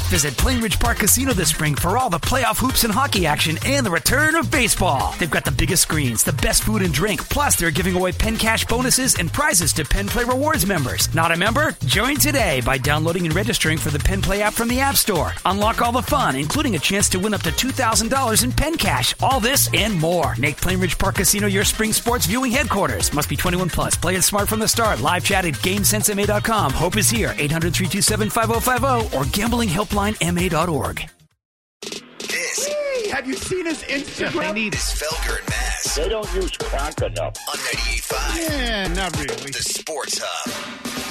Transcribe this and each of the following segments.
Visit Plainridge Park Casino this spring for all the playoff hoops and hockey action and the return of baseball. They've got the biggest screens, the best food and drink, plus they're giving away Penn Cash bonuses and prizes to Penn Play Rewards members. Not a member? Join today by downloading and registering for the Penn Play app from the App Store. Unlock all the fun, including a chance to win up to $2,000 in Penn Cash. All this and more. Make Plainridge Park Casino your spring sports viewing headquarters. Must be 21 plus. Play it smart from the start. Live chat at GameSenseMA.com. Hope is here. 800-327-5050 or gamblinghelplinema.org. Have you seen his Instagram? This Felger and Maz. They don't use crack enough. On 98.5. Yeah, not really. The Sports Hub.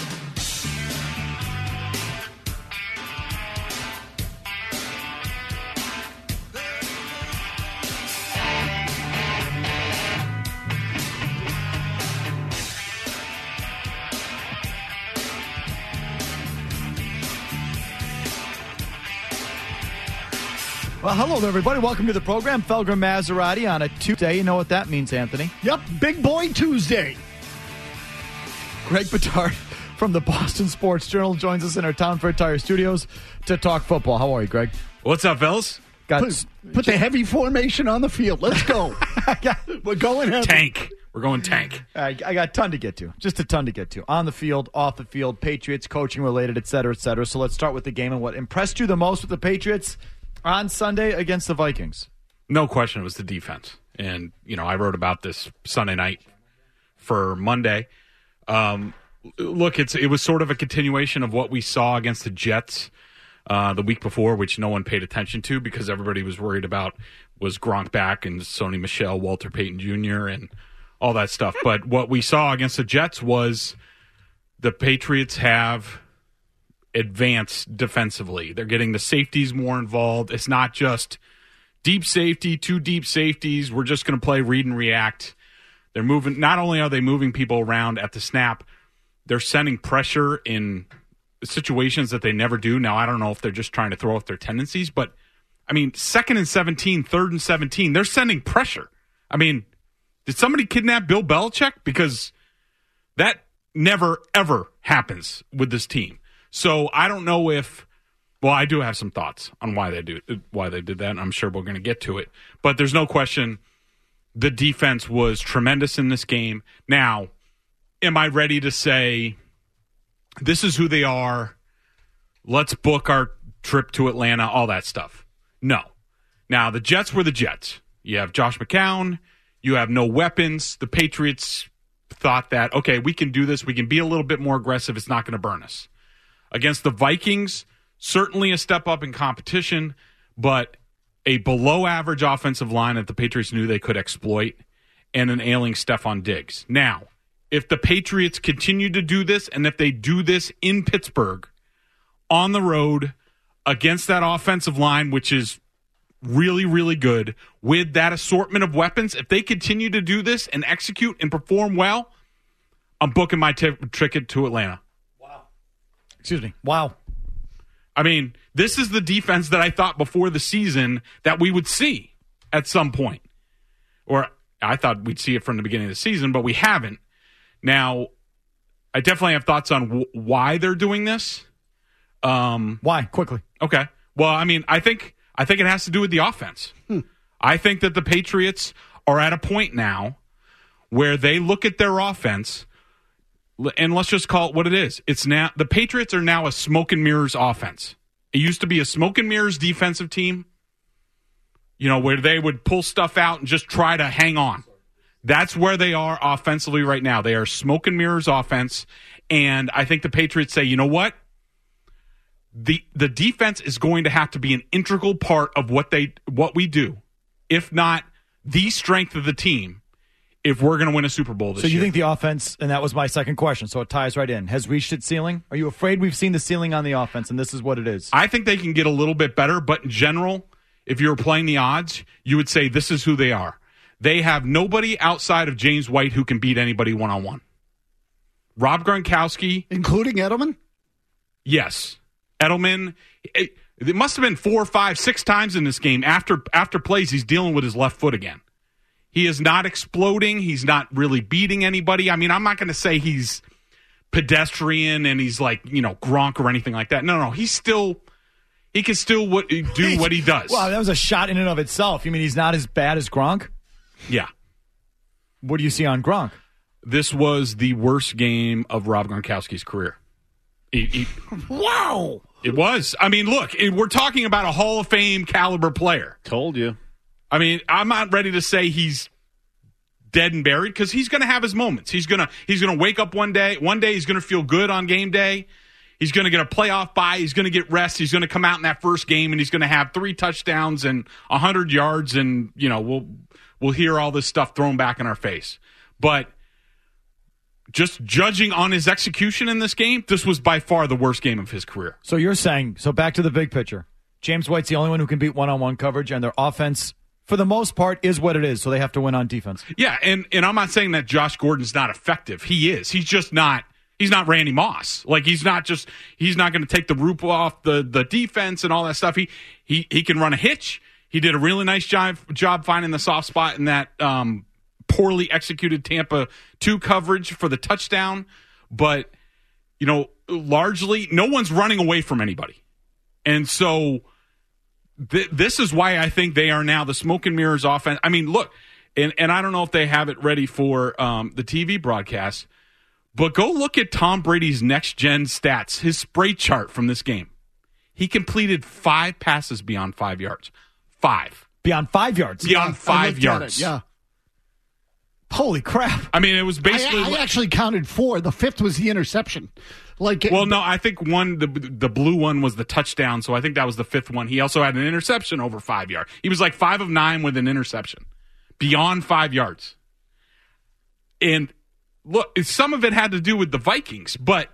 Well, hello there, everybody. Welcome to the program. Felger Maserati on a Tuesday. You know what that means, Anthony? Yep, Big Boy Tuesday. Greg Bedard from the Boston Sports Journal joins us in our Town Fair Tire studios to talk football. How are you, Greg? What's up, fellas? Put the heavy formation on the field. Let's go. We're going heavy. Tank. We're going tank. I got a ton to get to. Just a ton to get to. On the field, off the field, Patriots, coaching related, et cetera, et cetera. So let's start with the game and what impressed you the most with the Patriots on Sunday against the Vikings. No question, it was the defense. And, I wrote about this Sunday night for Monday. Look, it was sort of a continuation of what we saw against the Jets the week before, which no one paid attention to because everybody was worried about was Gronk back and Sony Michel, Walter Payton Jr., and all that stuff. But what we saw against the Jets was the Patriots have advanced defensively. They're getting the safeties more involved. It's not just deep safety, two deep safeties. We're just going to play read and react. They're moving. Not only are they moving people around at the snap, they're sending pressure in situations that they never do. Now, I don't know if they're just trying to throw off their tendencies, but, 2nd and 17, 3rd and 17, they're sending pressure. Did somebody kidnap Bill Belichick? Because that never, ever happens with this team. So I don't know I do have some thoughts on why they did that, and I'm sure we're going to get to it. But there's no question the defense was tremendous in this game. Now, am I ready to say this is who they are? Let's book our trip to Atlanta, all that stuff. No. Now, the Jets were the Jets. You have Josh McCown. You have no weapons. The Patriots thought that, okay, we can do this. We can be a little bit more aggressive. It's not going to burn us. Against the Vikings, certainly a step up in competition, but a below-average offensive line that the Patriots knew they could exploit, and an ailing Stephon Diggs. Now, if the Patriots continue to do this, and if they do this in Pittsburgh, on the road, against that offensive line, which is really, really good, with that assortment of weapons, if they continue to do this and execute and perform well, I'm booking my ticket to Atlanta. Excuse me. Wow. This is the defense that I thought before the season that we would see at some point. Or I thought we'd see it from the beginning of the season, but we haven't. Now, I definitely have thoughts on why they're doing this. Why? Quickly. Okay. Well, I think it has to do with the offense. I think that the Patriots are at a point now where they look at their offense. And let's just call it what it is. It's now the Patriots are now a smoke and mirrors offense. It used to be a smoke and mirrors defensive team, where they would pull stuff out and just try to hang on. That's where they are offensively right now. They are smoke and mirrors offense, and I think the Patriots say, you know what? The defense is going to have to be an integral part of what we do, if not the strength of the team, if we're going to win a Super Bowl this year. So you think the offense, and that was my second question, so it ties right in, has reached its ceiling? Are you afraid we've seen the ceiling on the offense, and this is what it is? I think they can get a little bit better, but in general, if you were playing the odds, you would say this is who they are. They have nobody outside of James White who can beat anybody one-on-one. Rob Gronkowski. Including Edelman? Yes. Edelman. It must have been 4, 5, 6 times in this game. After plays, he's dealing with his left foot again. He is not exploding. He's not really beating anybody. I'm not going to say he's pedestrian and he's like, Gronk or anything like that. No. He he can still do what he does. Wow, that was a shot in and of itself. You mean he's not as bad as Gronk? Yeah. What do you see on Gronk? This was the worst game of Rob Gronkowski's career. Wow. It was. I mean, look, we're talking about a Hall of Fame caliber player. Told you. I mean, I'm not ready to say he's dead and buried because he's going to have his moments. He's going to wake up one day. One day he's going to feel good on game day. He's going to get a playoff bye. He's going to get rest. He's going to come out in that first game and he's going to have 3 touchdowns and 100 yards, and we'll hear all this stuff thrown back in our face. But just judging on his execution in this game, this was by far the worst game of his career. So you're saying, back to the big picture. James White's the only one who can beat one-on-one coverage, and their offense, for the most part, is what it is, so they have to win on defense. Yeah, and I'm not saying that Josh Gordon's not effective. He is. He's just not – he's not Randy Moss. Like, he's not going to take the roof off the defense and all that stuff. He can run a hitch. He did a really nice job finding the soft spot in that poorly executed Tampa 2 coverage for the touchdown. But, largely no one's running away from anybody. And so this is why I think they are now the smoke and mirrors offense. I mean, look, and I don't know if they have it ready for the TV broadcast, but go look at Tom Brady's next-gen stats, his spray chart from this game. He completed 5 passes beyond 5 yards. 5. Beyond 5 yards? Beyond 5 yards. Yeah. Holy crap. I mean, it was basically... I actually counted 4. The 5th was the interception. No, I think the blue one was the touchdown, so I think that was the 5th one. He also had an interception over 5 yards. He was like 5 of 9 with an interception. Beyond 5 yards. And look, some of it had to do with the Vikings, but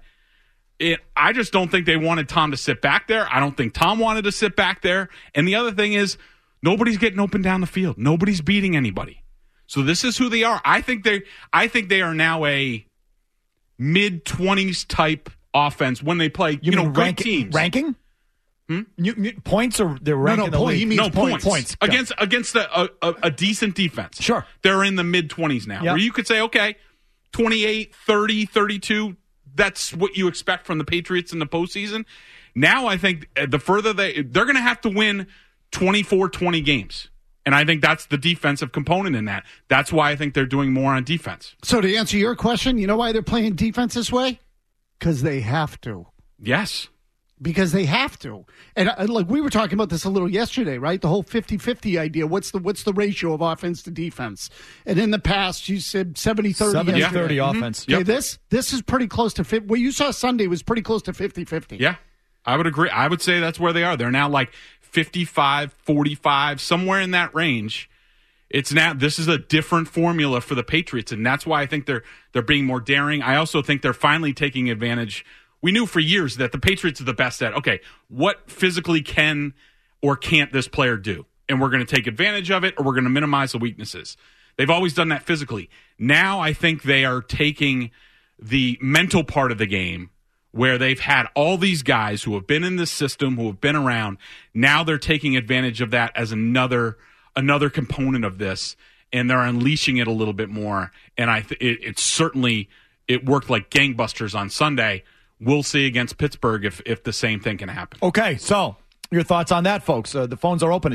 I just don't think they wanted Tom to sit back there. I don't think Tom wanted to sit back there. And the other thing is, nobody's getting open down the field. Nobody's beating anybody. So this is who they are. I think they are now a mid-20s type offense when they play, good teams. Ranking? Points, or they're ranking the league? He means points. Against a decent defense. Sure. They're in the mid-20s now, where you could say, okay, 28, 30, 32, that's what you expect from the Patriots in the postseason. Now I think the further they're going to have to win 24-20 games. And I think that's the defensive component in that. That's why I think they're doing more on defense. So to answer your question, you know why they're playing defense this way? Because they have to. Yes. Because they have to. And like we were talking about this a little yesterday, right? The whole 50-50 idea. What's the ratio of offense to defense? And in the past, you said 70-30. 70-30 offense. Okay, this is pretty close to 50. What you saw Sunday was pretty close to 50-50. Yeah, I would agree. I would say that's where they are. They're now like 55, 45, somewhere in that range. This is a different formula for the Patriots, and that's why I think they're being more daring. I also think they're finally taking advantage. We knew for years that the Patriots are the best at, okay, what physically can or can't this player do? And we're going to take advantage of it, or we're going to minimize the weaknesses. They've always done that physically. Now I think they are taking the mental part of the game, where they've had all these guys who have been in this system, who have been around. Now they're taking advantage of that as another component of this, and they're unleashing it a little bit more. And it certainly worked like gangbusters on Sunday. We'll see against Pittsburgh if the same thing can happen. Okay, so your thoughts on that, folks. The phones are open at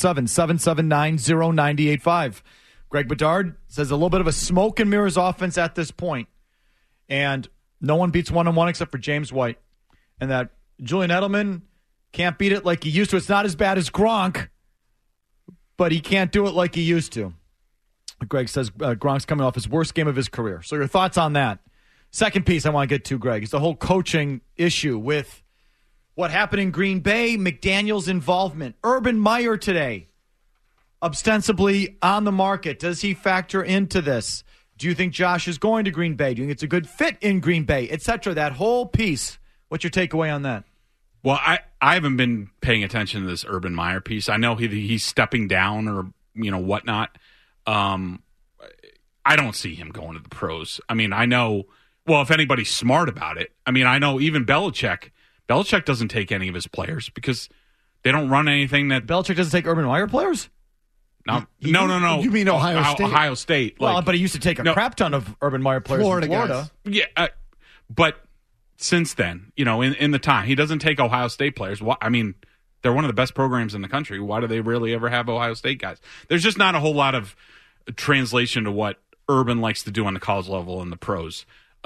617-779-0985. Greg Bedard says a little bit of a smoke and mirrors offense at this point, and no one beats one-on-one except for James White. And that Julian Edelman can't beat it like he used to. It's not as bad as Gronk, but he can't do it like he used to. Greg says Gronk's coming off his worst game of his career. So your thoughts on that? Second piece I want to get to, Greg, is the whole coaching issue with what happened in Green Bay, McDaniel's involvement. Urban Meyer today, ostensibly on the market. Does he factor into this? Do you think Josh is going to Green Bay? Do you think it's a good fit in Green Bay, et cetera? That whole piece. What's your takeaway on that? Well, I haven't been paying attention to this Urban Meyer piece. I know he's stepping down or whatnot. I don't see him going to the pros. I mean, I know. Well, if anybody's smart about it, I mean, I know even Belichick doesn't take any of his players because they don't run anything that Belichick doesn't take Urban Meyer players. No. You mean Ohio State? Ohio State. Well, but he used to take a crap ton of Urban Meyer players Florida in Florida. guys. Yeah, but since then, in the time, he doesn't take Ohio State players. I mean, They're one of the best programs in the country. Why do they really ever have Ohio State guys? There's just not a whole lot of translation to what Urban likes to do on the college level and the pros.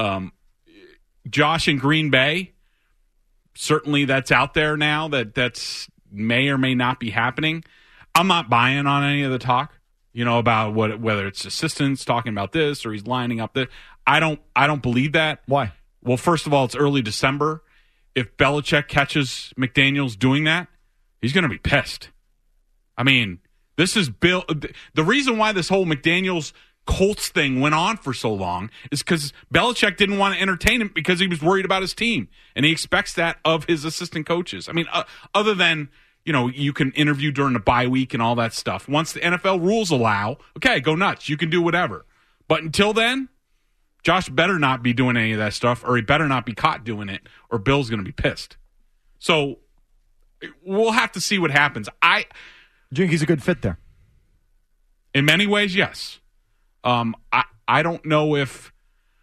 Josh in Green Bay, certainly that's out there now. That's may or may not be happening. I'm not buying on any of the talk, about whether it's assistants talking about this or he's lining up this. I don't believe that. Why? Well, first of all, it's early December. If Belichick catches McDaniels doing that, he's going to be pissed. I mean, this is Bill. The reason why this whole McDaniels Colts thing went on for so long is because Belichick didn't want to entertain him because he was worried about his team, and he expects that of his assistant coaches. I mean, other than you can interview during the bye week and all that stuff. Once the NFL rules allow, okay, go nuts. You can do whatever. But until then, Josh better not be doing any of that stuff, or he better not be caught doing it, or Bill's going to be pissed. So we'll have to see what happens. Do you think he's a good fit there? In many ways, yes. I don't know if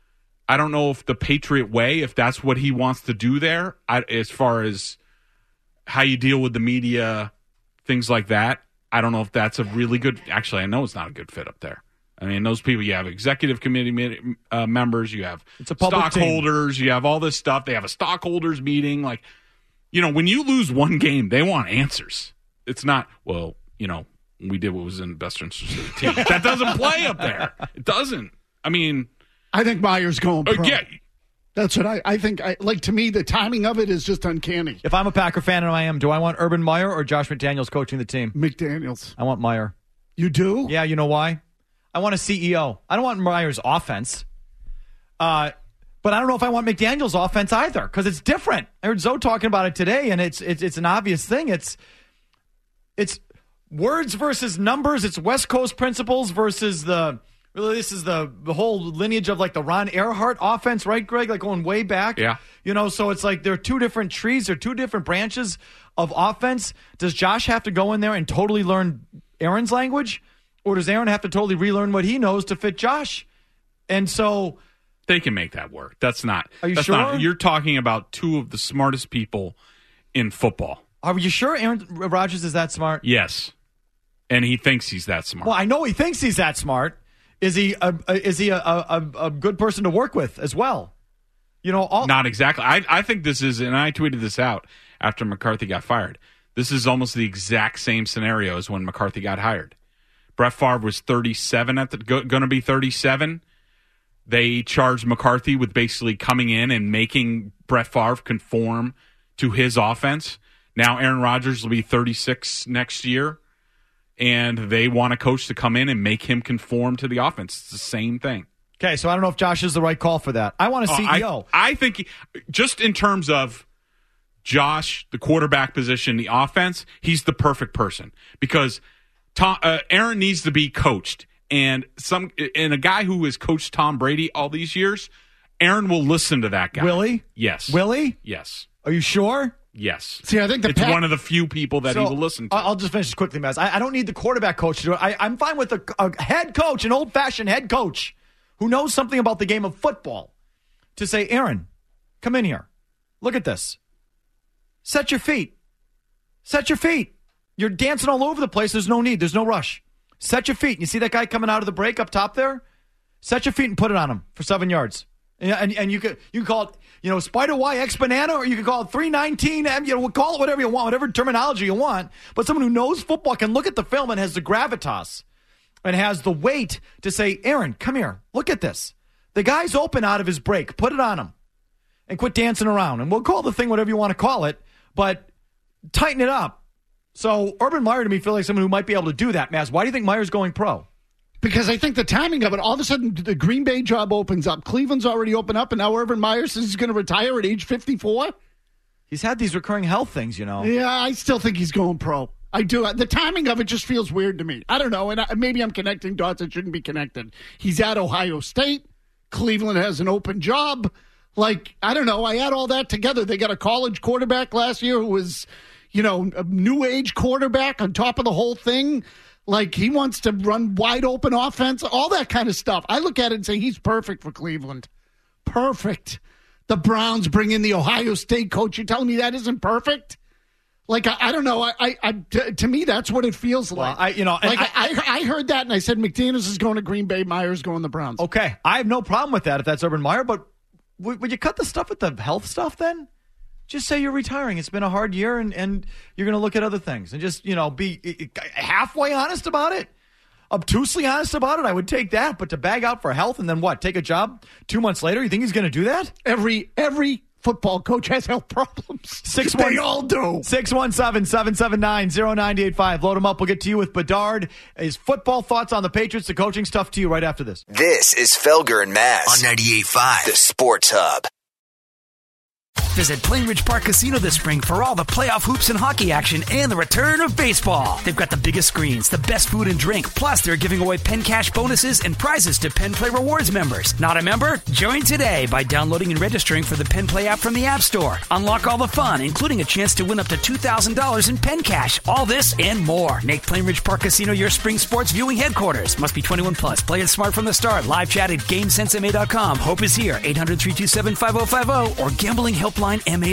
the Patriot way, if that's what he wants to do there, as far as how you deal with the media, things like that. I don't know if that's a really good. Actually, I know it's not a good fit up there. I mean, those people, you have executive committee members, you have stockholders, you have all this stuff. They have a stockholders meeting. Like, when you lose one game, they want answers. It's not, we did what was in the best interest of the team. That doesn't play up there. It doesn't. I mean, I think Meyer's going pro. Yeah. That's what I think. To me, the timing of it is just uncanny. If I'm a Packer fan, and I am, do I want Urban Meyer or Josh McDaniels coaching the team? McDaniels. I want Meyer. You do? Yeah, you know why? I want a CEO. I don't want Meyer's offense. But I don't know if I want McDaniels' offense either, because it's different. I heard Zoe talking about it today, and it's an obvious thing. It's words versus numbers. It's West Coast principles versus this is the whole lineage of like the Ron Earhart offense, right, Greg? Like going way back. Yeah. So it's like there are two different trees. There are two different branches of offense. Does Josh have to go in there and totally learn Aaron's language? Or does Aaron have to totally relearn what he knows to fit Josh? And so they can make that work. That's not. Are you that's sure? Not, you're talking about two of the smartest people in football. Are you sure Aaron Rodgers is that smart? Yes. And he thinks he's that smart. Well, I know he thinks he's that smart. Is he a good person to work with as well? Not exactly. I think this is, and I tweeted this out after McCarthy got fired. This is almost the exact same scenario as when McCarthy got hired. Brett Favre was 37 going to be 37. They charged McCarthy with basically coming in and making Brett Favre conform to his offense. Now Aaron Rodgers will be 36 next year, and they want a coach to come in and make him conform to the offense. It's the same thing. Okay, so I don't know if Josh is the right call for that. I want a CEO. I think just in terms of Josh, the quarterback position, the offense, he's the perfect person because Aaron needs to be coached, and a guy who has coached Tom Brady all these years, Aaron will listen to that guy. Will he? Yes. Will he? Yes. Are you sure? Yes. See, I think it's one of the few people that he will listen to. I'll just finish this quickly, Maz. I don't need the quarterback coach to do it. I'm fine with a head coach, an old-fashioned head coach who knows something about the game of football to say, Aaron, come in here. Look at this. Set your feet. Set your feet. You're dancing all over the place. There's no need. There's no rush. Set your feet. You see that guy coming out of the break up top there? Set your feet and put it on him for 7 yards. And you can call it, Spider Y X banana, or you can call it 319. Call it whatever you want, whatever terminology you want. But someone who knows football can look at the film and has the gravitas and has the weight to say, Aaron, come here. Look at this. The guy's open out of his break. Put it on him and quit dancing around. And we'll call the thing whatever you want to call it, but tighten it up. So Urban Meyer to me feels like someone who might be able to do that. Maz, why do you think Meyer's going pro? Because I think the timing of it, all of a sudden the Green Bay job opens up. Cleveland's already opened up, and now Urban Meyer says he's going to retire at age 54. He's had these recurring health things, Yeah, I still think he's going pro. I do. The timing of it just feels weird to me. I don't know, and maybe I'm connecting dots that shouldn't be connected. He's at Ohio State. Cleveland has an open job. I don't know. I add all that together. They got a college quarterback last year who was, a new age quarterback on top of the whole thing. He wants to run wide open offense, all that kind of stuff. I look at it and say he's perfect for Cleveland. Perfect. The Browns bring in the Ohio State coach. You're telling me that isn't perfect? Like, I don't know. To me, that's what it feels like. I heard that, and I said McDaniels is going to Green Bay, Myers going to the Browns. Okay, I have no problem with that if that's Urban Meyer, but would you cut the stuff with the health stuff then? Just say you're retiring. It's been a hard year, and you're going to look at other things. And just, be halfway honest about it. Obtusely honest about it. I would take that. But to bag out for health and then what? Take a job 2 months later? You think he's going to do that? Every football coach has health problems. They all do. 617-779-0985. Load them up. We'll get to you with Bedard. His football thoughts on the Patriots, the coaching stuff to you right after this. This is Felger and Mazz on 98.5, the Sports Hub. Visit Plainridge Park Casino this spring for all the playoff hoops and hockey action and the return of baseball. They've got the biggest screens, the best food and drink, plus they're giving away Penn Cash bonuses and prizes to Penn Play Rewards members. Not a member? Join today by downloading and registering for the Penn Play app from the App Store. Unlock all the fun, including a chance to win up to $2,000 in Penn Cash. All this and more. Make Plainridge Park Casino your spring sports viewing headquarters. Must be 21 plus. Play it smart from the start. Live chat at GameSenseMA.com. Hope is here. 800-327-5050 or gamblinghelplinema.org.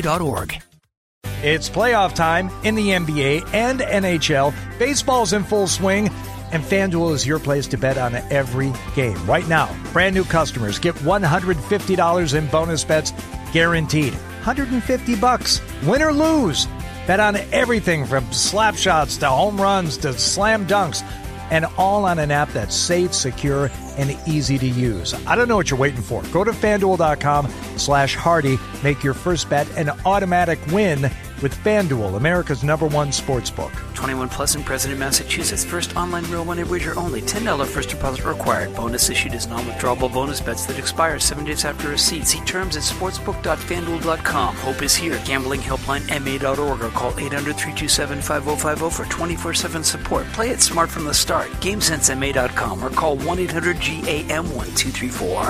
It's playoff time in the NBA and NHL. Baseball's in full swing, and FanDuel is your place to bet on every game. Right now, brand new customers get $150 in bonus bets guaranteed. $150, win or lose. Bet on everything from slap shots to home runs to slam dunks, and all on an app that's safe, secure, and easy to use. I don't know what you're waiting for. Go to FanDuel.com/Hardy. Make your first bet an automatic win with FanDuel, America's #1 sportsbook. 21 plus in President, Massachusetts. First online real money wager only. $10 first deposit required. Bonus issued as non-withdrawable bonus bets that expire 7 days after receipt. See terms at sportsbook.fanduel.com. Hope is here. GamblingHelpLineMA.org or call 800-327-5050 for 24/7 support. Play it smart from the start. GameSenseMA.com or call 1-800-GAM-1234.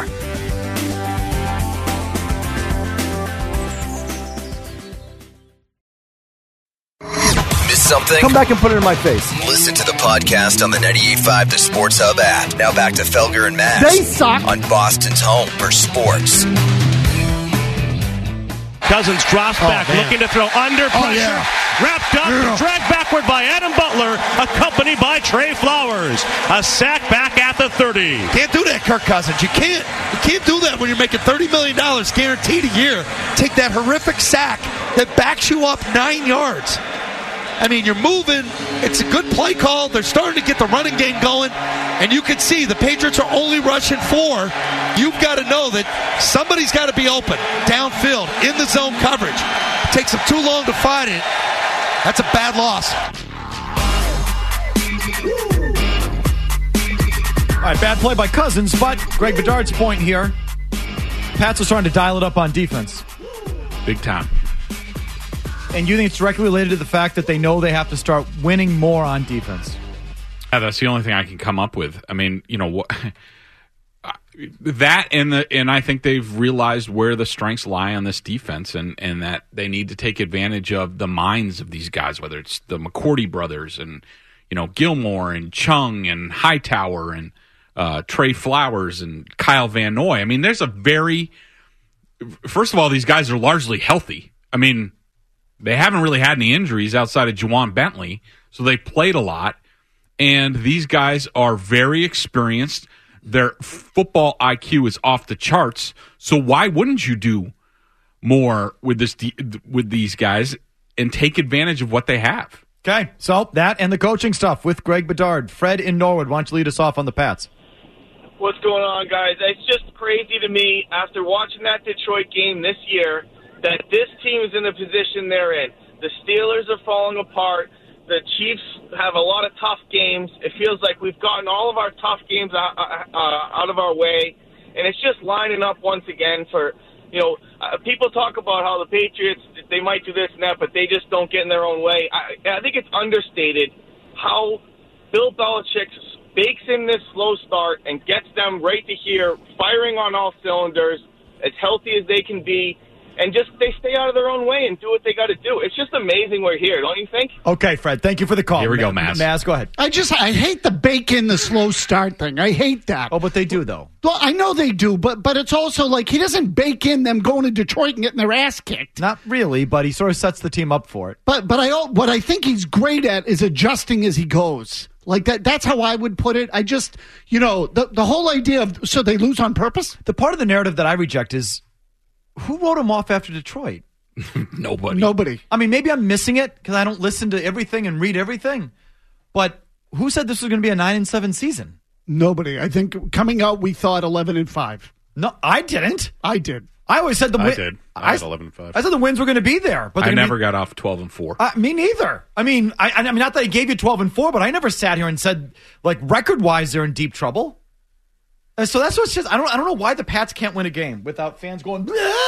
Something? Come back and put it in my face. Listen to the podcast on the 98.5 The Sports Hub app. Now back to Felger and Mazz. They suck. On Boston's home for sports. Cousins drops back, looking to throw under pressure. Wrapped up, dragged backward by Adam Butler, accompanied by Trey Flowers. A sack back at the 30. Can't do that, Kirk Cousins. You can't do that when you're making $30 million guaranteed a year. Take that horrific sack that backs you up 9 yards. I mean, you're moving. It's a good play call. They're starting to get the running game going. And you can see the Patriots are only rushing 4. You've got to know that somebody's got to be open downfield in the zone coverage. It takes them too long to find it. That's a bad loss. All right, bad play by Cousins, but Greg Bedard's point here, Pats are starting to dial it up on defense. Big time. And you think it's directly related to the fact that they know they have to start winning more on defense? Yeah, that's the only thing I can come up with. I mean, that and I think they've realized where the strengths lie on this defense, and that they need to take advantage of the minds of these guys, whether it's the McCourty brothers and Gilmore and Chung and Hightower and Trey Flowers and Kyle Van Noy. I mean, first of all, these guys are largely healthy. I mean, they haven't really had any injuries outside of Juwan Bentley, so they played a lot. And these guys are very experienced. Their football IQ is off the charts. So why wouldn't you do more with these guys and take advantage of what they have? Okay, so that and the coaching stuff with Greg Bedard. Fred in Norwood, why don't you lead us off on the Pats? What's going on, guys? It's just crazy to me after watching that Detroit game this year that this team is in the position they're in. The Steelers are falling apart. The Chiefs have a lot of tough games. It feels like we've gotten all of our tough games out of our way, and it's just lining up once again for, people talk about how the Patriots, they might do this and that, but they just don't get in their own way. I think it's understated how Bill Belichick bakes in this slow start and gets them right to here, firing on all cylinders, as healthy as they can be. and just they stay out of their own way and do what they got to do. It's just amazing we're here, don't you think? Okay, Fred, thank you for the call. Here we go, Maz. Maz, go ahead. I hate the bake in the slow start thing. I hate that. Oh, but they do, though. Well, I know they do, but it's also like he doesn't bake in them going to Detroit and getting their ass kicked. Not really, but he sort of sets the team up for it. But what I think he's great at is adjusting as he goes. Like that's how I would put it. I just, the whole idea of, so they lose on purpose? The part of the narrative that I reject is, who wrote him off after Detroit? Nobody. I mean, maybe I'm missing it because I don't listen to everything and read everything. But who said this was going to be a 9-7 season? Nobody. I think coming out, we thought 11-5. No, I didn't. I did. I always said I did. I had 11-5. I said the wins were going to be there, but I never got off 12-4. Me neither. I mean, I mean, not that I gave you 12-4, but I never sat here and said, like, record-wise, they're in deep trouble. So that's what's just. I don't know why the Pats can't win a game without fans going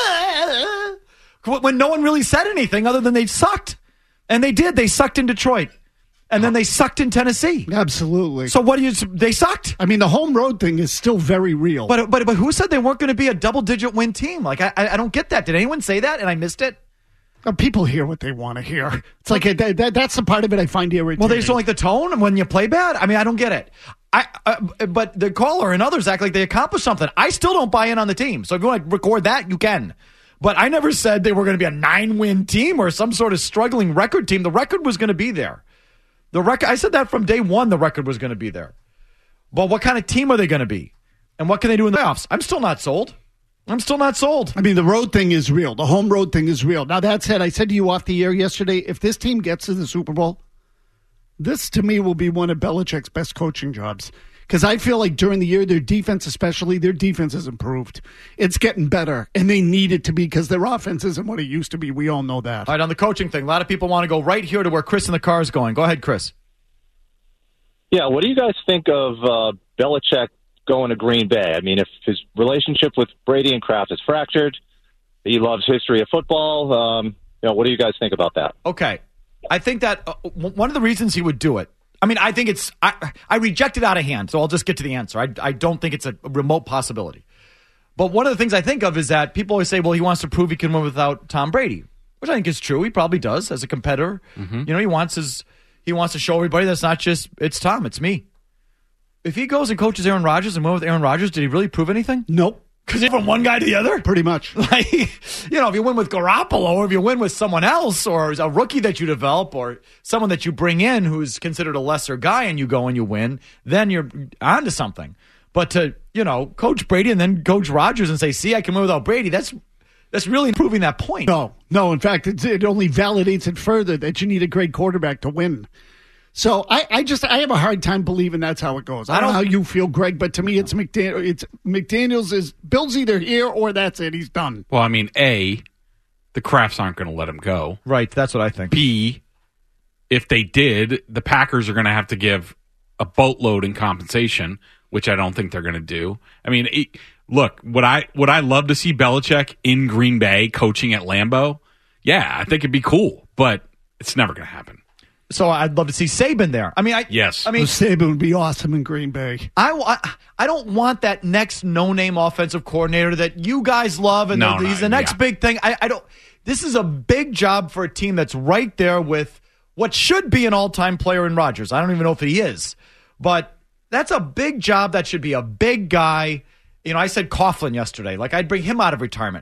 when no one really said anything other than they sucked, and they did. They sucked in Detroit, and then they sucked in Tennessee. Absolutely. So they sucked. I mean, the home road thing is still very real. But who said they weren't going to be a double-digit win team? Like I don't get that. Did anyone say that and I missed it? People hear what they want to hear. It's like that's the part of it I find irritating. Well, they just don't like the tone when you play bad. I mean, I don't get it. But the caller and others act like they accomplished something. I still don't buy in on the team. So if you want to record that, you can. But I never said they were going to be a 9-win team or some sort of struggling record team. The record was going to be there. I said that from day one. The record was going to be there. But what kind of team are they going to be, and what can they do in the playoffs? I'm still not sold. I mean, the road thing is real. The home road thing is real. Now, that said, I said to you off the air yesterday, if this team gets to the Super Bowl, this, to me, will be one of Belichick's best coaching jobs. Because I feel like during the year, their defense has improved. It's getting better, and they need it to be because their offense isn't what it used to be. We all know that. All right, on the coaching thing, a lot of people want to go right here to where Chris in the car is going. Go ahead, Chris. Yeah, what do you guys think of Belichick going to Green Bay? I mean, if his relationship with Brady and Kraft is fractured, he loves history of football. What do you guys think about that? Okay. I think that one of the reasons he would do it, I mean, I think it's, I reject it out of hand, so I'll just get to the answer. I don't think it's a remote possibility. But one of the things I think of is that people always say, well, he wants to prove he can win without Tom Brady, which I think is true. He probably does as a competitor. Mm-hmm. He wants to show everybody that's not just, it's Tom, it's me. If he goes and coaches Aaron Rodgers and went with Aaron Rodgers, did he really prove anything? Nope. Because from one guy to the other? Pretty much. Like, if you win with Garoppolo, or if you win with someone else, or a rookie that you develop, or someone that you bring in who's considered a lesser guy and you go and you win, then you're onto something. But to, coach Brady and then coach Rodgers and say, see, I can win without Brady, that's really proving that point. No. In fact, it only validates it further that you need a great quarterback to win. So I have a hard time believing that's how it goes. I don't know how you feel, Greg, but to me it's McDaniels is Bill's either here or that's it. He's done. Well, I mean, A, the Crafts aren't going to let him go. Right, that's what I think. B, if they did, the Packers are going to have to give a boatload in compensation, which I don't think they're going to do. I mean, look, would I love to see Belichick in Green Bay coaching at Lambeau? Yeah, I think it'd be cool, but it's never going to happen. So I'd love to see Saban there. Yes. Saban would be awesome in Green Bay. I don't want that next no-name offensive coordinator that you guys love, and he's the next big thing. I don't. This is a big job for a team that's right there with what should be an all-time player in Rodgers. I don't even know if he is, but that's a big job. That should be a big guy. I said Coughlin yesterday. Like, I'd bring him out of retirement.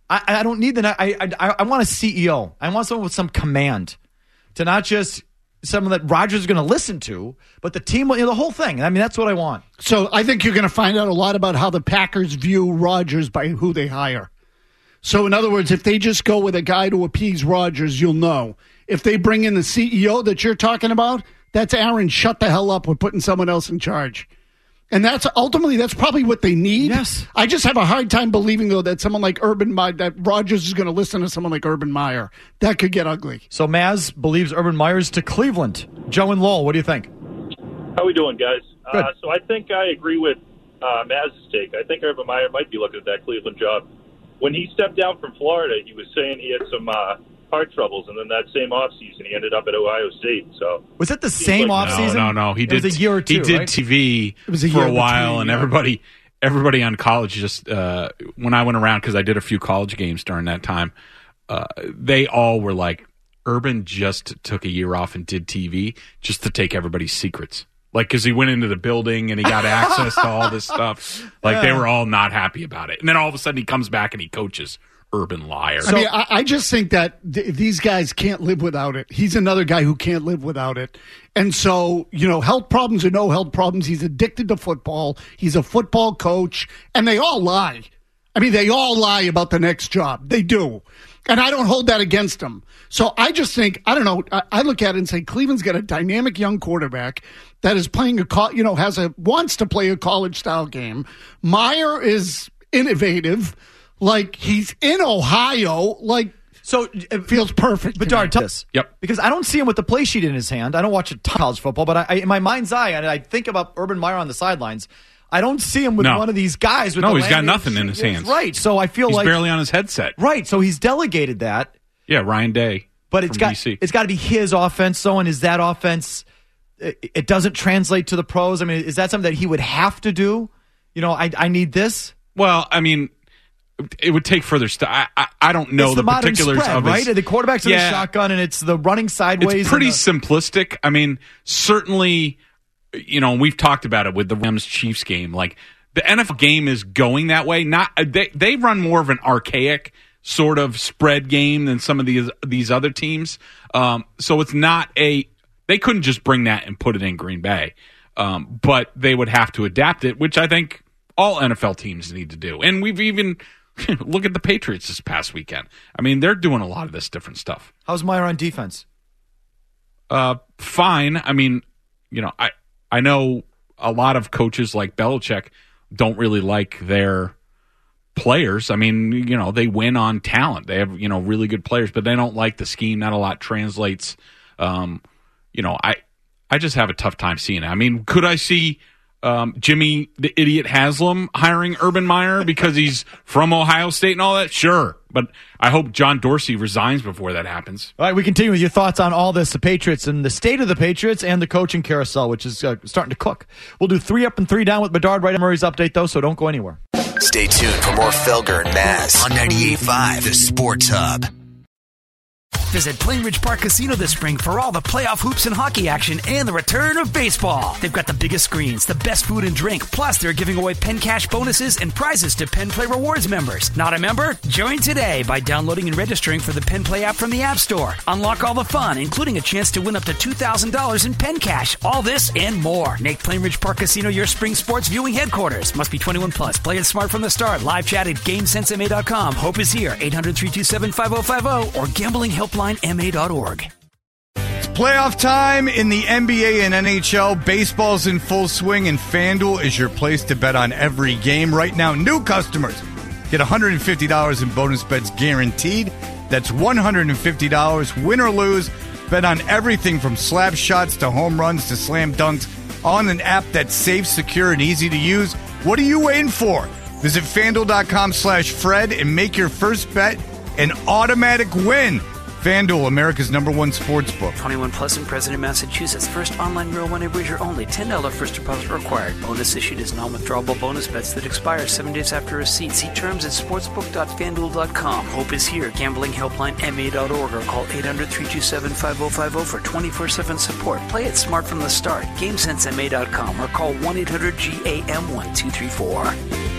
I don't need I want a CEO. I want someone with some command to not just someone that Rodgers is going to listen to, but the team, the whole thing. I mean, that's what I want. So I think you're going to find out a lot about how the Packers view Rodgers by who they hire. So in other words, if they just go with a guy to appease Rodgers, you'll know. If they bring in the CEO that you're talking about, that's Aaron, shut the hell up. We're putting someone else in charge. And that's probably what they need. Yes. I just have a hard time believing, though, that someone like that Rodgers is going to listen to someone like Urban Meyer. That could get ugly. So Maz believes Urban Meyer's to Cleveland. Joe and Lowell, what do you think? How we doing, guys? Good. So I think I agree with Maz's take. I think Urban Meyer might be looking at that Cleveland job. When he stepped down from Florida, he was saying he had some heart troubles, and then that same offseason, he ended up at Ohio State. So was it the same offseason? No. He did. It was a year or two. He did right? TV for a while, and everybody everybody on college just when I went around, because I did a few college games during that time, they all were like, Urban just took a year off and did TV just to take everybody's secrets. Like, because he went into the building and he got access to all this stuff. Like, they were all not happy about it. And then all of a sudden he comes back and he coaches. Urban liar. I mean, I just think that these guys can't live without it. He's another guy who can't live without it. And so, health problems or no health problems, he's addicted to football. He's a football coach. And they all lie. I mean, they all lie about the next job. They do. And I don't hold that against him. So I just think, I don't know, I look at it and say Cleveland's got a dynamic young quarterback that is playing wants to play a college-style game. Meyer is innovative. Like, he's in Ohio. Like, so it feels perfect. Bedard, tell us. Yep. Because I don't see him with the play sheet in his hand. I don't watch a ton of college football, but in my mind's eye, and I think about Urban Meyer on the sidelines, I don't see him with one of these guys. With he's got nothing in his hands. Right. So I feel he's like... He's barely on his headset. Right. So he's delegated that. Yeah, Ryan Day. But it's got to be his offense, though, and is that offense... It doesn't translate to the pros? I mean, is that something that he would have to do? I need this? Well, I mean... It would take further stuff. I don't know the particulars spread, of right? The quarterback's in the shotgun, and it's the running sideways. It's pretty simplistic. I mean, certainly, we've talked about it with the Rams-Chiefs game. Like, the NFL game is going that way. They run more of an archaic sort of spread game than some of these other teams. So it's not they couldn't just bring that and put it in Green Bay. But they would have to adapt it, which I think all NFL teams need to do. And we've even... Look at the Patriots this past weekend. I mean, they're doing a lot of this different stuff. How's Meyer on defense? Fine. I mean, I know a lot of coaches like Belichick don't really like their players. I mean, they win on talent. They have, really good players, but they don't like the scheme. Not a lot translates. I just have a tough time seeing it. I mean, could I see Jimmy the Idiot Haslam hiring Urban Meyer because he's from Ohio State and all that? Sure. But I hope John Dorsey resigns before that happens. All right, we continue with your thoughts on all this, the Patriots and the state of the Patriots and the coaching carousel, which is starting to cook. We'll do 3 up and 3 down with Bedard right at Murray's update, though, so don't go anywhere. Stay tuned for more Felger and Maz on 98.5 The Sports Hub. Visit Plainridge Park Casino this spring for all the playoff hoops and hockey action and the return of baseball. They've got the biggest screens, the best food and drink, plus they're giving away Penn Cash bonuses and prizes to Penn Play Rewards members. Not a member? Join today by downloading and registering for the Penn Play app from the App Store. Unlock all the fun, including a chance to win up to $2,000 in Penn Cash. All this and more. Make Plainridge Park Casino your spring sports viewing headquarters. Must be 21 plus. Play it smart from the start. Live chat at GameSenseMA.com. Hope is here. 800-327-5050 or gamblinghelplinema.org. It's playoff time in the NBA and NHL. Baseball's in full swing, and FanDuel is your place to bet on every game. Right now, new customers get $150 in bonus bets guaranteed. That's $150, win or lose. Bet on everything from slap shots to home runs to slam dunks on an app that's safe, secure, and easy to use. What are you waiting for? Visit FanDuel.com/Fred and make your first bet an automatic win. FanDuel, America's #1 sportsbook. 21 plus and present in Massachusetts. First online real money wager only. $10 first deposit required. Bonus issued is non-withdrawable bonus bets that expire 7 days after receipt. See terms at sportsbook.fanduel.com. Hope is here. GamblingHelplineMA.org or call 800-327-5050 for 24/7 support. Play it smart from the start. GameSenseMA.com or call 1-800-GAM-1234.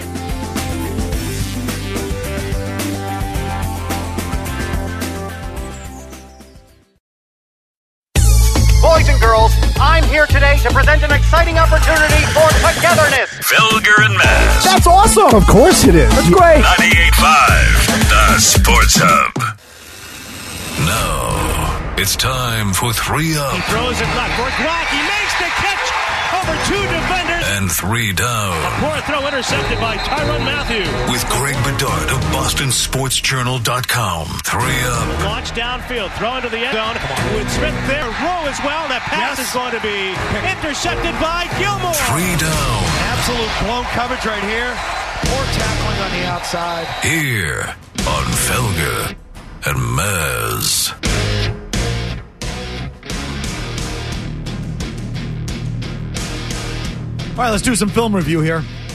Boys and girls, I'm here today to present an exciting opportunity for togetherness. Felger and Maz. That's awesome. Of course it is. That's great. 98.5 The Sports Hub. Now, it's time for 3 up. He throws it left for Gwack. He makes the catch over 2 defenders. And 3 down. A poor throw intercepted by Tyrann Mathieu. With Greg Bedard of BostonSportsJournal.com. 3 up. Launch downfield, throw into the end zone. With Smith there, Rowe as well. That pass is going to be intercepted by Gilmore. 3 down. Absolute blown coverage right here. Poor tackling on the outside. Here on Felger and Maz. All right, let's do some film review here.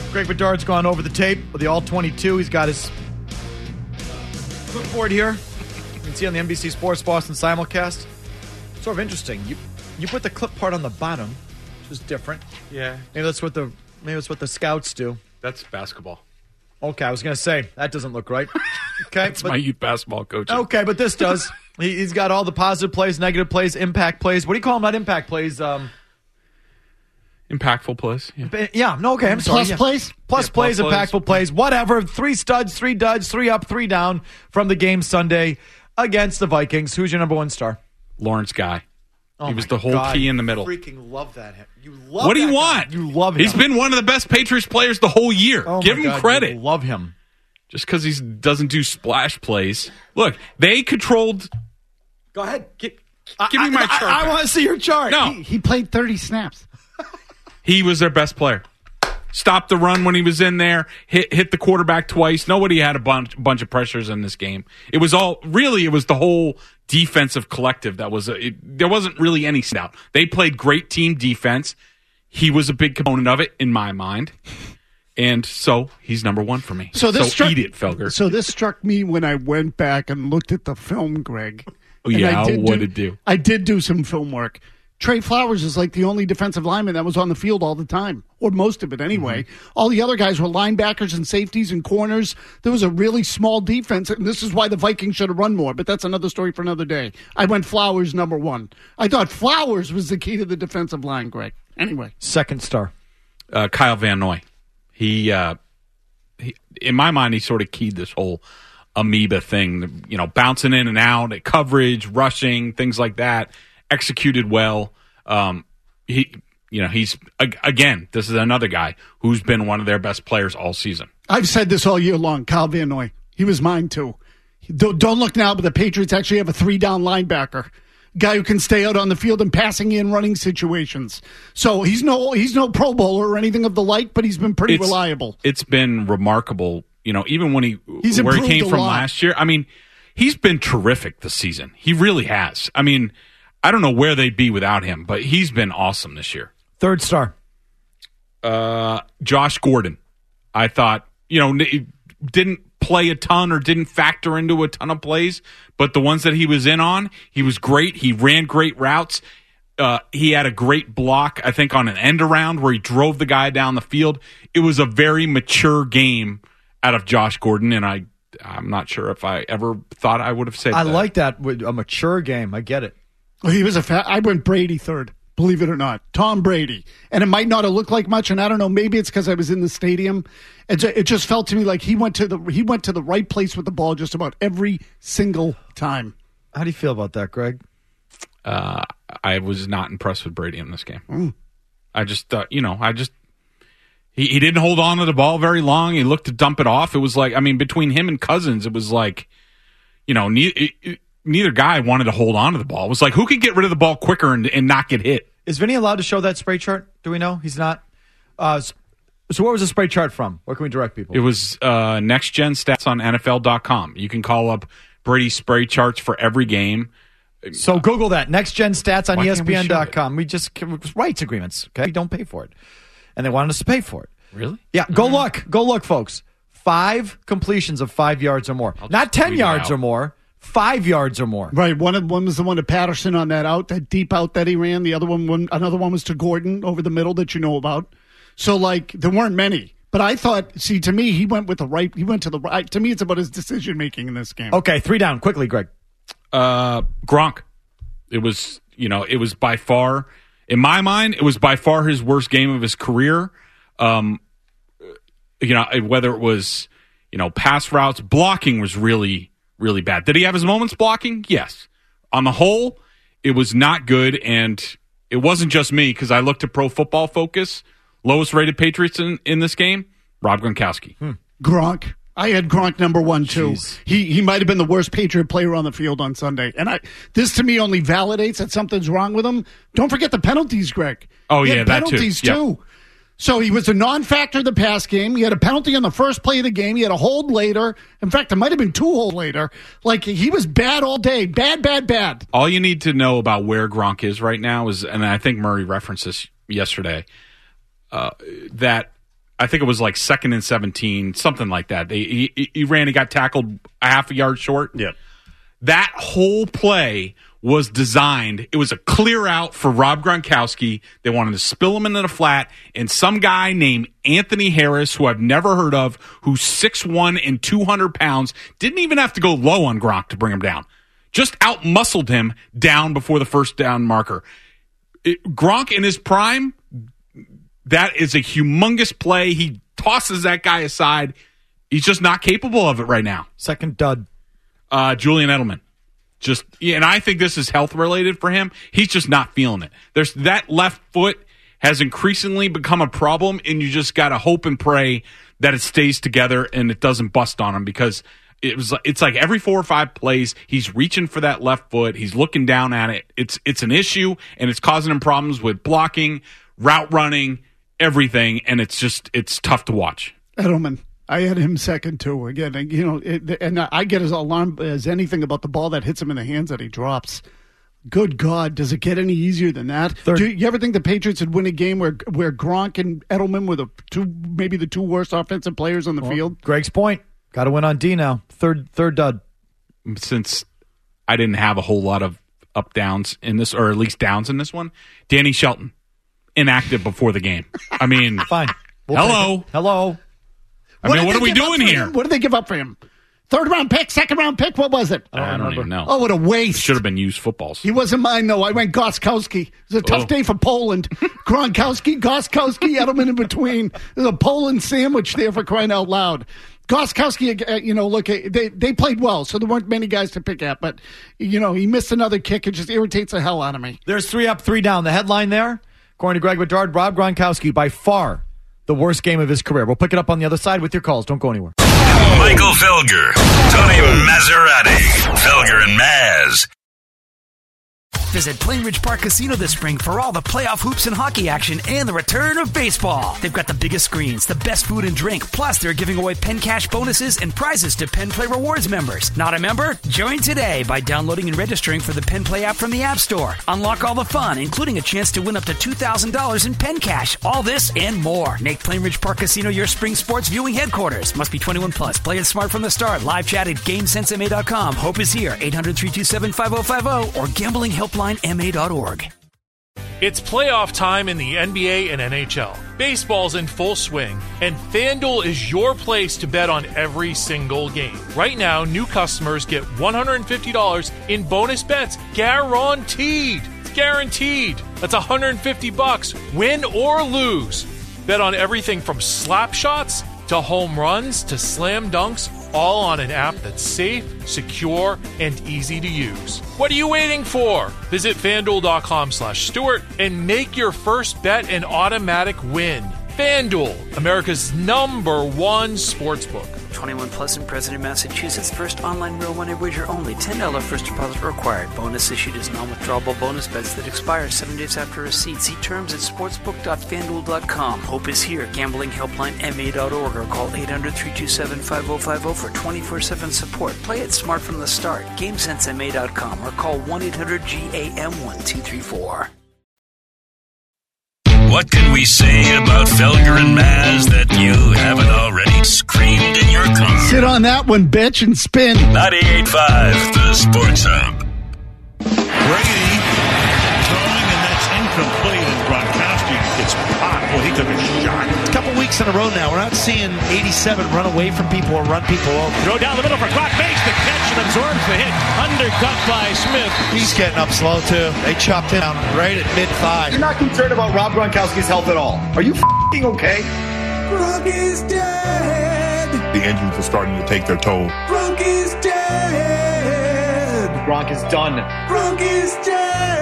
Greg Bedard's gone over the tape with the All-22. He's got his clipboard here. You can see on the NBC Sports Boston simulcast. Sort of interesting. You put the clip part on the bottom, which is different. Yeah. Maybe that's what the scouts do. That's basketball. Okay, I was going to say, that doesn't look right. Okay, That's my youth basketball coach. Okay, but this does. He's got all the positive plays, negative plays, impact plays. What do you call them? Not impact plays. Impactful plays. Yeah. No, okay, I'm sorry. Plus plays? Plus plays, impactful plays, whatever. 3 studs, 3 duds, 3 up, 3 down from the game Sunday against the Vikings. Who's your number 1 star? Lawrence Guy. Oh he was the whole key in the middle. Freaking love that. You love what do you that want? Guy. You love him. He's been one of the best Patriots players the whole year. Oh Give my him God, credit. you love him. Just because he doesn't do splash plays. Look, they controlled. Go ahead. Give me my chart. I want to see your chart. No. He played 30 snaps. He was their best player. Stopped the run when he was in there. Hit the quarterback twice. Nobody had a bunch of pressures in this game. It was the whole defensive collective that was. There wasn't really any stout. They played great team defense. He was a big component of it in my mind. And so he's number 1 for me. So eat it, Felger. So this struck me when I went back and looked at the film, Greg. Oh, yeah, what did it do? I did do some film work. Trey Flowers is like the only defensive lineman that was on the field all the time, or most of it anyway. Mm-hmm. All the other guys were linebackers and safeties and corners. There was a really small defense, and this is why the Vikings should have run more, but that's another story for another day. I went Flowers number 1. I thought Flowers was the key to the defensive line, Greg. Anyway. 2nd star. Kyle Van Noy. He, in my mind, he sort of keyed this whole amoeba thing, bouncing in and out, coverage, rushing, things like that. Executed well. He's again. This is another guy who's been one of their best players all season. I've said this all year long. Kyle Van Noy. He was mine too. Don't look now, but the Patriots actually have a 3-down linebacker, guy who can stay out on the field and passing in running situations. So he's no Pro Bowler or anything of the like, but he's been pretty reliable. It's been remarkable. Even when he's where he came from lot. last year. I mean, he's been terrific this season. He really has. I mean. I don't know where they'd be without him, but he's been awesome this year. 3rd star. Josh Gordon. I thought, didn't play a ton or didn't factor into a ton of plays, but the ones that he was in on, he was great. He ran great routes. He had a great block, I think, on an end around where he drove the guy down the field. It was a very mature game out of Josh Gordon, and I'm not sure if I ever thought I would have said that. I like that. A mature game. I get it. Well, he was I went Brady 3rd, believe it or not. Tom Brady. And it might not have looked like much, and I don't know, maybe it's because I was in the stadium. It just felt to me like he went to the right place with the ball just about every single time. How do you feel about that, Greg? I was not impressed with Brady in this game. I just thought, he didn't hold on to the ball very long. He looked to dump it off. It was like, between him and Cousins, it was like, neither guy wanted to hold on to the ball. It was like, who could get rid of the ball quicker and not get hit? Is Vinny allowed to show that spray chart? Do we know? He's not. So what was the spray chart from? Where can we direct people? It was Next Gen Stats on NFL.com. You can call up Brady's spray charts for every game. So Google that. Next Gen Stats on ESPN.com. We just rights agreements. Okay, we don't pay for it, and they wanted us to pay for it. Really? Yeah. Go look, folks. 5 completions of 5 yards or more, not 10 yards or more. 5 yards or more. Right. One was the one to Patterson on that deep out that he ran. The other another one was to Gordon over the middle that you know about. So, there weren't many. But I thought, to me, he went to the right. To me, it's about his decision making in this game. Okay, 3 down. Quickly, Greg. Gronk. It was, it was by far, in my mind, it was by far his worst game of his career. Whether it was, pass routes, blocking was really, really bad. Did he have his moments blocking? Yes. On the whole, it was not good, and it wasn't just me because I looked at Pro Football Focus. Lowest rated Patriots in this game, Rob Gronkowski. Gronk. I had Gronk number 1 too. Jeez. He might have been the worst Patriot player on the field on Sunday, and this to me only validates that something's wrong with him. Don't forget the penalties, Greg. Oh he yeah, had that penalties too. too. So he was a non-factor in the pass game. He had a penalty on the first play of the game. He had a hold later. In fact, it might have been 2 holds later. He was bad all day. Bad. All you need to know about where Gronk is right now is, and I think Murray referenced this yesterday, that I think it was like 2nd and 17, something like that. He ran, he got tackled a half a yard short. Yeah. That whole play was designed. It was a clear out for Rob Gronkowski. They wanted to spill him into the flat, and some guy named Anthony Harris, who I've never heard of, who's 6'1" and 200 pounds, didn't even have to go low on Gronk to bring him down. Just out-muscled him down before the first down marker. Gronk in his prime, that is a humongous play. He tosses that guy aside. He's just not capable of it right now. Second dud. Julian Edelman. And I think this is health related for him. He's just not feeling it. That left foot has increasingly become a problem, and you just got to hope and pray that it stays together and it doesn't bust on him, because it's like every 4 or 5 plays he's reaching for that left foot. He's looking down at it. It's an issue, and it's causing him problems with blocking, route running, everything, and it's tough to watch. Edelman. I had him second, too. Again, and I get as alarmed as anything about the ball that hits him in the hands that he drops. Good God, does it get any easier than that? Do you ever think the Patriots would win a game where Gronk and Edelman were maybe the two worst offensive players on the field? Greg's point. Got to win on D now. Third dud. Since I didn't have a whole lot of up-downs in this, or at least downs in this one, Danny Shelton, inactive before the game. I mean, fine. Hello. I mean, what are we doing here? What did they give up for him? 3rd round pick, 2nd round pick? What was it? I don't even know. Oh, what a waste. Should have been used footballs. He wasn't mine, though. I went Gostkowski. It was a tough day for Poland. Gronkowski, Gostkowski, Edelman in between. There's a Poland sandwich there, for crying out loud. Gostkowski, look, they played well, so there weren't many guys to pick at. But, he missed another kick. It just irritates the hell out of me. There's 3 up, 3 down. The headline there, according to Greg Bedard, Rob Gronkowski by far the worst game of his career. We'll pick it up on the other side with your calls. Don't go anywhere. Michael Felger, Tony Maserati, Felger and Maz. Visit Plainridge Park Casino this spring for all the playoff hoops and hockey action and the return of baseball. They've got the biggest screens, the best food and drink, plus they're giving away Penn Cash bonuses and prizes to Penn Play Rewards members. Not a member? Join today by downloading and registering for the Penn Play app from the App Store. Unlock all the fun, including a chance to win up to $2,000 in Penn Cash. All this and more. Make Plainridge Park Casino your spring sports viewing headquarters. Must be 21 plus. Play it smart from the start. Live chat at GameSenseMA.com. Hope is here. 800-327-5050 or gamblinghelplinema.org. It's playoff time in the NBA and NHL. Baseball's in full swing, and FanDuel is your place to bet on every single game. Right now, new customers get $150 in bonus bets, guaranteed. It's guaranteed. That's $150, win or lose. Bet on everything from slap shots to home runs to slam dunks, all on an app that's safe, secure, and easy to use. What are you waiting for? Visit FanDuel.com/Stewart and make your first bet an automatic win. FanDuel, America's #1 sportsbook. 21 plus and present in Massachusetts. First online real money wager only. $10 first deposit required. Bonus issued as non-withdrawable bonus bets that expire 7 days after receipt. See terms at sportsbook.fanduel.com. Hope is here. GamblingHelplinema.org or call 800-327-5050 for 24/7 support. Play it smart from the start. GameSenseMA.com or call 1-800-GAM-1234. What can we say about Felger and Maz that you haven't already screamed in your car? Sit on that one, bitch, and spin. 98.5, the Sports Hub. Brady throwing, and that's incomplete, and Gronkowski gets popped. Well, he took a shot. A couple weeks in a row now, we're not seeing 87 run away from people or run people over. Throw down the middle for Gronk, makes the catch and absorbs the hit. Undercut by Smith. He's getting up slow, too. They chopped him down right at mid-thigh. You're not concerned about Rob Gronkowski's health at all. Are you f***ing okay? Gronk is dead. The injuries are starting to take their toll. Gronk is dead. Gronk is done. Gronk is dead.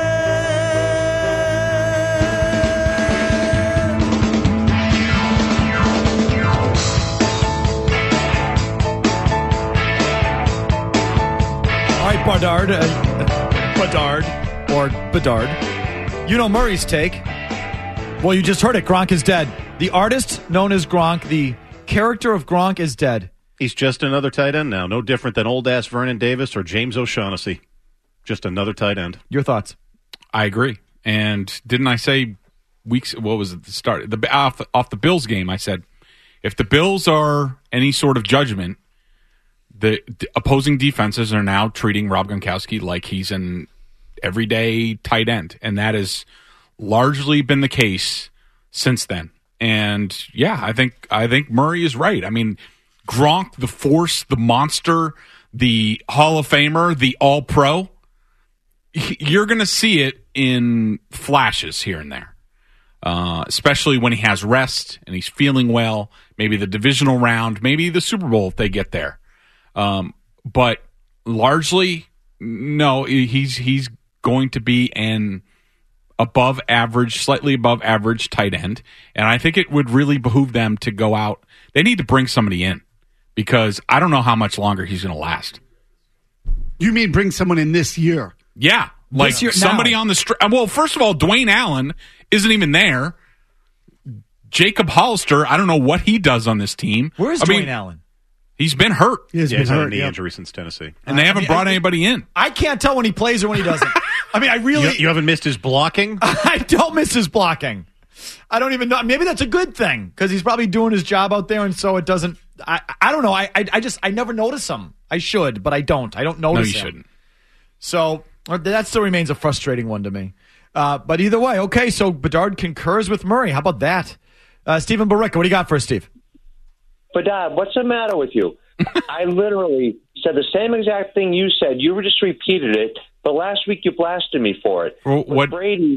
All right, Bedard. You know Murray's take. Well, you just heard it. Gronk is dead. The artist known as Gronk, the character of Gronk is dead. He's just another tight end now. No different than old-ass Vernon Davis or James O'Shaughnessy. Just another tight end. Your thoughts? I agree. And didn't I say weeks. What was it? The start off the Bills game. I said, if the Bills are any sort of judgment, the opposing defenses are now treating Rob Gronkowski like he's an everyday tight end, and that has largely been the case since then. And yeah, I think Murray is right. I mean, Gronk, the force, the monster, the Hall of Famer, the All-Pro, you're going to see it in flashes here and there, especially when he has rest and he's feeling well, maybe the divisional round, maybe the Super Bowl if they get there. But largely, no, he's going to be an above average, slightly above average tight end. And I think it would really behoove them to go out. They need to bring somebody in because I don't know how much longer he's going to last. You mean bring someone in this year? Yeah. Like somebody on the street. Well, first of all, Dwayne Allen isn't even there. Jacob Hollister, I don't know what he does on this team. Where's Dwayne Allen? He's been hurt. He's been hurt. Knee injury since Tennessee. And they haven't brought anybody in. I can't tell when he plays or when he doesn't. I mean, I really... You haven't missed his blocking? I don't miss his blocking. I don't even know. Maybe that's a good thing because he's probably doing his job out there, and so it doesn't... I don't know. I never notice him. I should, but I don't. I don't notice him. No, you shouldn't. So that still remains a frustrating one to me. But either way, okay, so Bedard concurs with Murray. How about that? Stephen Baricca, what do you got for us, Steve? Bedard, what's the matter with you? I literally said the same exact thing you said. You just repeated it, but last week you blasted me for it. Well, Brady's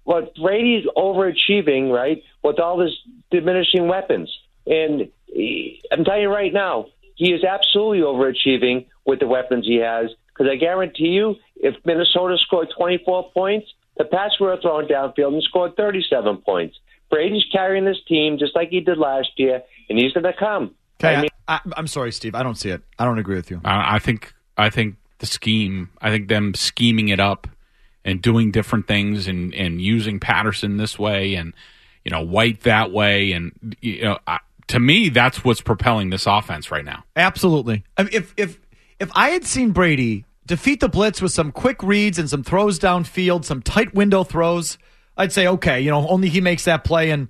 overachieving, right, with all his diminishing weapons. And I'm telling you right now, he is absolutely overachieving with the weapons he has, because I guarantee you, if Minnesota scored 24 points, the Pats were thrown downfield and scored 37 points. Brady's carrying this team just like he did last year, and he's going to come. Okay, I'm sorry, Steve. I don't see it. I don't agree with you. I think the scheme. I think them scheming it up and doing different things and using Patterson this way and White that way and to me that's what's propelling this offense right now. Absolutely. I mean, if I had seen Brady defeat the blitz with some quick reads and some throws downfield, some tight window throws, I'd say okay. Only he makes that play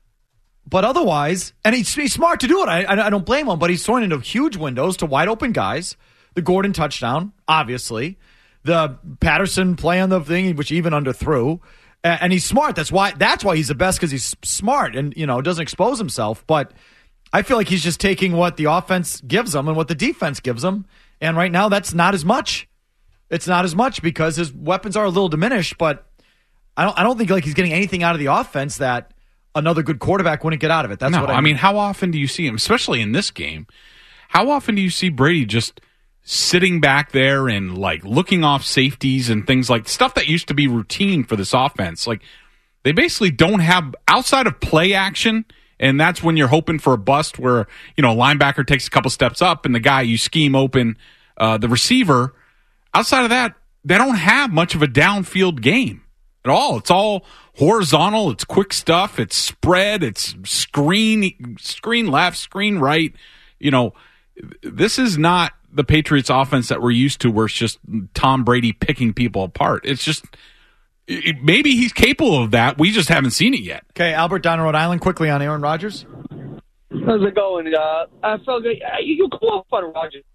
But otherwise, and he's smart to do it. I don't blame him, but he's throwing into huge windows to wide open guys. The Gordon touchdown, obviously. The Patterson play on the thing, which even underthrew. And he's smart. That's why he's the best, because he's smart and, doesn't expose himself. But I feel like he's just taking what the offense gives him and what the defense gives him. And right now, that's not as much. It's not as much because his weapons are a little diminished, but I don't think like he's getting anything out of the offense that another good quarterback wouldn't get out of it. That's what I mean. How often do you see him, especially in this game, how often do you see Brady just sitting back there and like looking off safeties and things like stuff that used to be routine for this offense? Like they basically don't have outside of play action, and that's when you're hoping for a bust where, a linebacker takes a couple steps up and the guy you scheme open, the receiver. Outside of that, they don't have much of a downfield game at all. It's all horizontal. It's quick stuff. It's spread. It's screen left, screen right. This is not the Patriots offense that we're used to, where it's just Tom Brady picking people apart. It's just maybe he's capable of that. We just haven't seen it yet. Okay, Albert down in Rhode Island, quickly on Aaron Rodgers. How's it going? I felt good. You come off on Rodgers.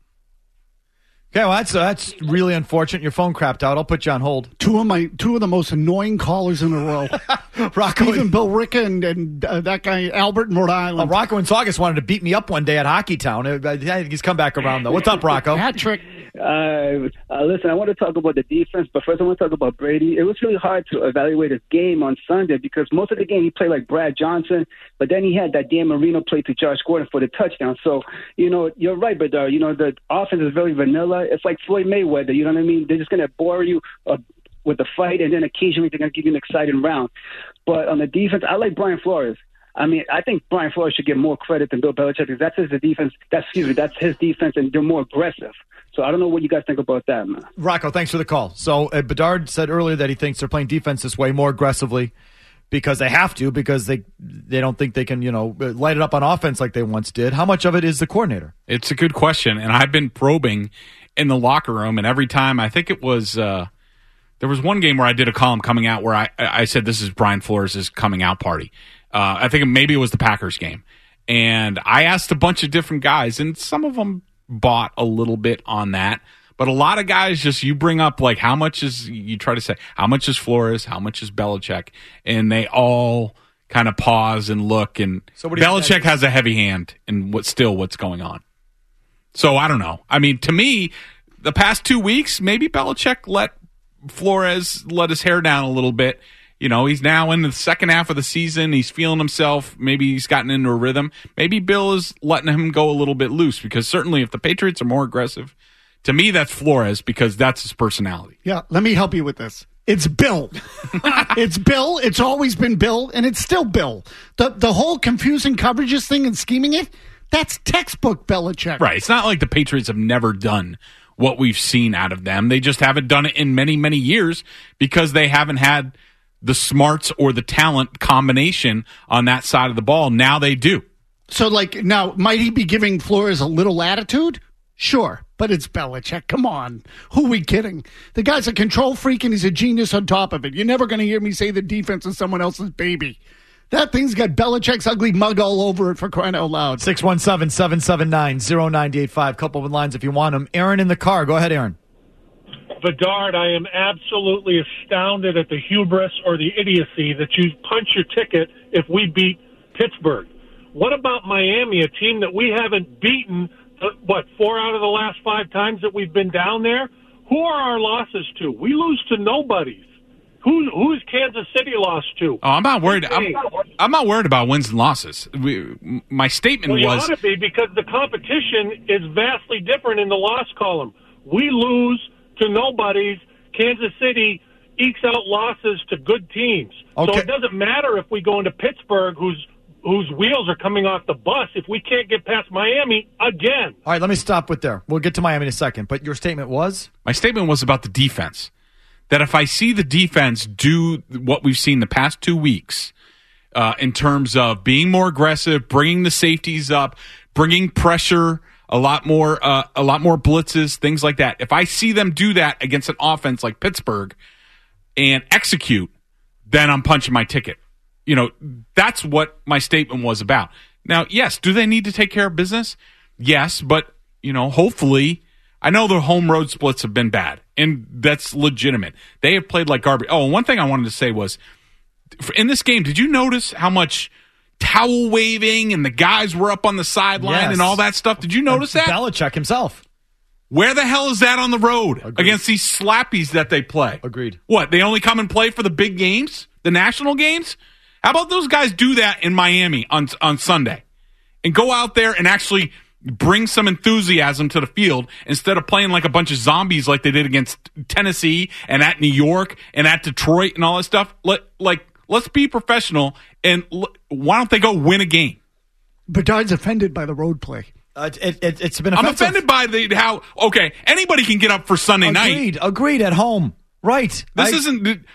Okay, well, that's really unfortunate. Your phone crapped out. I'll put you on hold. Two of the most annoying callers in a row. Rocco, even Bill Ricca and that guy Albert in Rhode Island. Rocco in Saugus wanted to beat me up one day at Hockey Town. I think he's come back around though. What's up, Rocco? Hat trick. Listen, I want to talk about the defense, but first I want to talk about Brady. It was really hard to evaluate his game on Sunday because most of the game he played like Brad Johnson, but then he had that Dan Marino play to Josh Gordon for the touchdown. So, you're right, but, the offense is very vanilla. It's like Floyd Mayweather, you know what I mean? They're just going to bore you with the fight, and then occasionally they're going to give you an exciting round. But on the defense, I like Brian Flores. I mean, I think Brian Flores should get more credit than Bill Belichick because that's his defense. That's his defense, and they're more aggressive. So I don't know what you guys think about that, man. Rocco, thanks for the call. So Bedard said earlier that he thinks they're playing defense this way more aggressively because they have to, because they don't think they can, light it up on offense like they once did. How much of it is the coordinator? It's a good question, and I've been probing in the locker room, and every time, I think it was the There was one game where I did a column coming out where I said this is Brian Flores' coming out party. I think maybe it was the Packers game. And I asked a bunch of different guys, and some of them bought a little bit on that. But a lot of guys just, you bring up, like, how much is Flores, how much is Belichick? And they all kind of pause and look. And so Belichick has a heavy hand in what's going on. So I don't know. I mean, to me, the past 2 weeks, maybe Belichick let Flores let his hair down a little bit. You know, he's now in the second half of the season. He's feeling himself. Maybe he's gotten into a rhythm. Maybe Bill is letting him go a little bit loose, because certainly if the Patriots are more aggressive, to me that's Flores, because that's his personality. Yeah, let me help you with this. It's Bill. It's Bill. It's always been Bill, and it's still Bill. The whole confusing coverages thing and scheming it, that's textbook Belichick. Right. It's not like the Patriots have never done what we've seen out of them. They just haven't done it in many, many years because they haven't had the smarts or the talent combination on that side of the ball. Now they do. So, like, now, might he be giving Flores a little attitude? Sure, but it's Belichick. Come on. Who are we kidding? The guy's a control freak, and he's a genius on top of it. You're never going to hear me say the defense is someone else's baby. That thing's got Belichick's ugly mug all over it, for crying out loud. 617-779-0985. Couple of lines if you want them. Aaron in the car. Go ahead, Aaron. Bedard, I am absolutely astounded at the hubris or the idiocy that you punch your ticket if we beat Pittsburgh. What about Miami, a team that we haven't beaten, 4 out of the last 5 times that we've been down there? Who are our losses to? We lose to nobodies. Who's Kansas City lost to? Oh, I'm not worried. I'm not worried about wins and losses. My statement was... You ought to be, because the competition is vastly different in the loss column. We lose to nobodies. Kansas City ekes out losses to good teams. Okay. So it doesn't matter if we go into Pittsburgh, whose wheels are coming off the bus, if we can't get past Miami again. All right, let me stop with there. We'll get to Miami in a second. But your statement was? My statement was about the defense. That if I see the defense do what we've seen the past 2 weeks in terms of being more aggressive, bringing the safeties up, bringing pressure, a lot more blitzes, things like that. If I see them do that against an offense like Pittsburgh and execute, then I'm punching my ticket. You know, that's what my statement was about. Now, yes, do they need to take care of business? Yes, but, you know, hopefully, I know the home road splits have been bad, and that's legitimate. They have played like garbage. Oh, and one thing I wanted to say was, in this game, did you notice how much towel waving and the guys were up on the sideline and all that stuff? Did you notice that? Belichick himself. Where the hell is that on the road against these slappies that they play? Agreed. What, they only come and play for the big games? The national games? How about those guys do that in Miami on Sunday and go out there and actually bring some enthusiasm to the field instead of playing like a bunch of zombies like they did against Tennessee and at New York and at Detroit and all that stuff? Let's be professional, and why don't they go win a game? Bedard's offended by the road play. It's been offensive. I'm offended by anybody can get up for Sunday night. Agreed at home. Right. That's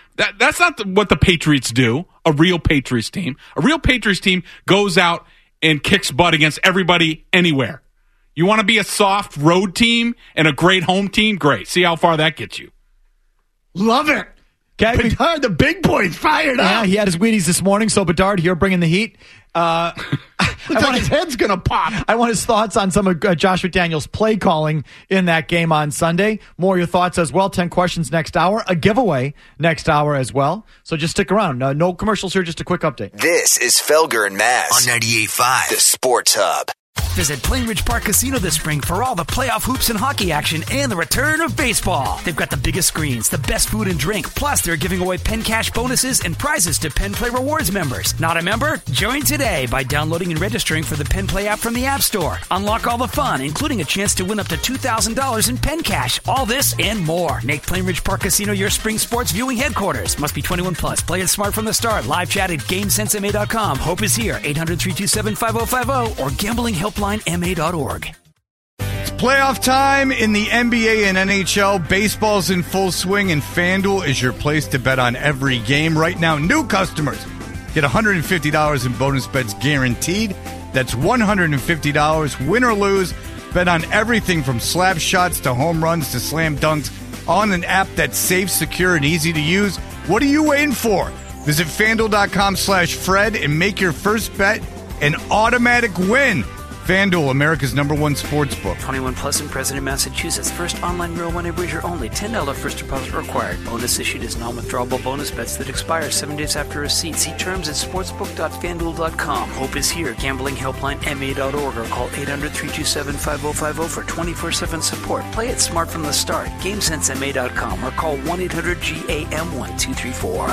not what the Patriots do, a real Patriots team. A real Patriots team goes out and kicks butt against everybody anywhere. You want to be a soft road team and a great home team? Great. See how far that gets you. Love it. Bedard, the big boy's fired up. Yeah, he had his Wheaties this morning, so Bedard here bringing the heat. Looks like his head's going to pop. I want his thoughts on some of Josh McDaniels' play calling in that game on Sunday. More of your thoughts as well. 10 questions next hour. A giveaway next hour as well. So just stick around. No commercials here, just a quick update. This is Felger and Maz on 98.5, the Sports Hub. Visit Plainridge Park Casino this spring for all the playoff hoops and hockey action and the return of baseball. They've got the biggest screens, the best food and drink, plus they're giving away Penn Cash bonuses and prizes to Penn Play Rewards members. Not a member? Join today by downloading and registering for the Penn Play app from the App Store. Unlock all the fun, including a chance to win up to $2,000 in Penn Cash. All this and more. Make Plainridge Park Casino your spring sports viewing headquarters. Must be 21 plus. Play it smart from the start. Live chat at GameSenseMA.com. Hope is here. 800-327-5050 or gamblinghelplinema.org. It's playoff time in the NBA and NHL. Baseball's in full swing, and FanDuel is your place to bet on every game. Right now, new customers get $150 in bonus bets guaranteed. That's $150, win or lose. Bet on everything from slap shots to home runs to slam dunks. on an app that's safe, secure, and easy to use. What are you waiting for? Visit FanDuel.com/Fred and make your first bet an automatic win. FanDuel, America's #1 sportsbook. 21 plus and present in Massachusetts. First online real money wager only. $10 first deposit required. Bonus issued as non-withdrawable bonus bets that expire 7 days after receipt. See terms at sportsbook.fanduel.com. Hope is here. Gambling helpline MA.org or call 800-327-5050 for 24/7 support. Play it smart from the start. GameSenseMA.com or call 1-800-GAM-1234.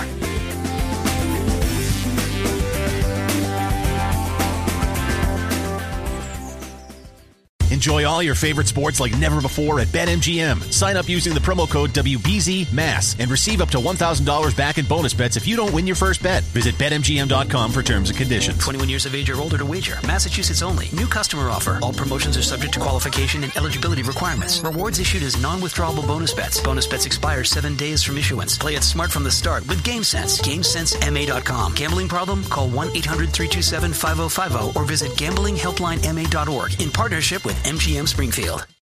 Enjoy all your favorite sports like never before at BetMGM. Sign up using the promo code WBZMASS and receive up to $1,000 back in bonus bets if you don't win your first bet. Visit BetMGM.com for terms and conditions. 21 years of age or older to wager. Massachusetts only. New customer offer. All promotions are subject to qualification and eligibility requirements. Rewards issued as non-withdrawable bonus bets. Bonus bets expire 7 days from issuance. Play it smart from the start with GameSense. GameSenseMA.com. Gambling problem? Call 1-800-327-5050 or visit gamblinghelplinema.org in partnership with MGM Springfield.